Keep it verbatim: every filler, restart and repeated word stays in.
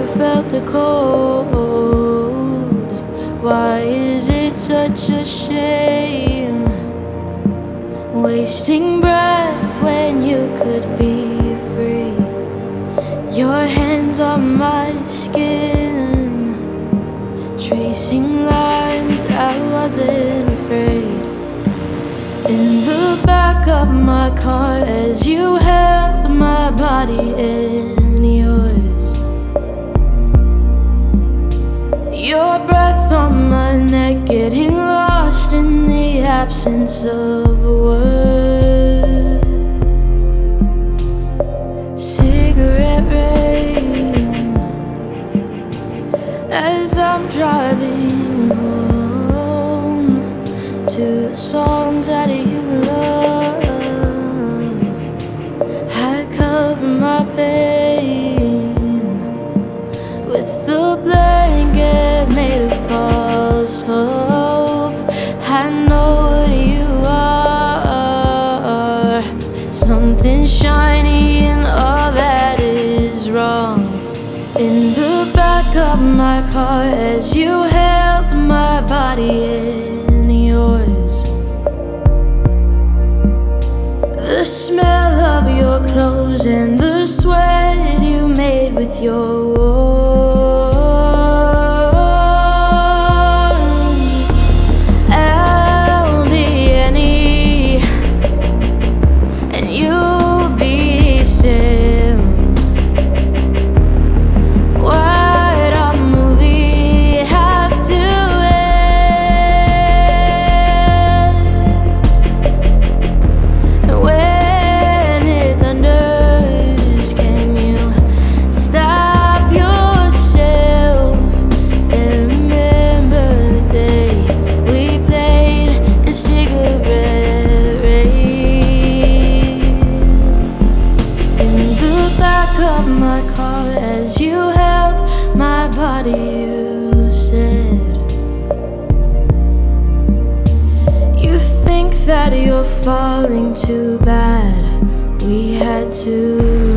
never felt the cold. Why is it such a shame? Wasting breath when you could be free. Your hands on my skin, tracing lines I wasn't afraid. In the back of my car as you held my body in yours. Your breath on my neck, getting lost in the absence of a word. Cigarette rain as I'm driving home to the songs that you love. I cover my pain with the blanket made of false hope. I know what you are, something shiny and all that is wrong. In the back of my car as you held my body in yours. The smell of your clothes and the sweat you made with your warmth. I'll be any and you'll be Sim. Why'd our movie have to end? When it thunders, can you stop yourself and remember the day we played in cigarette rain? In the back of my car as you held my body, you said you think that you're falling too bad. We had to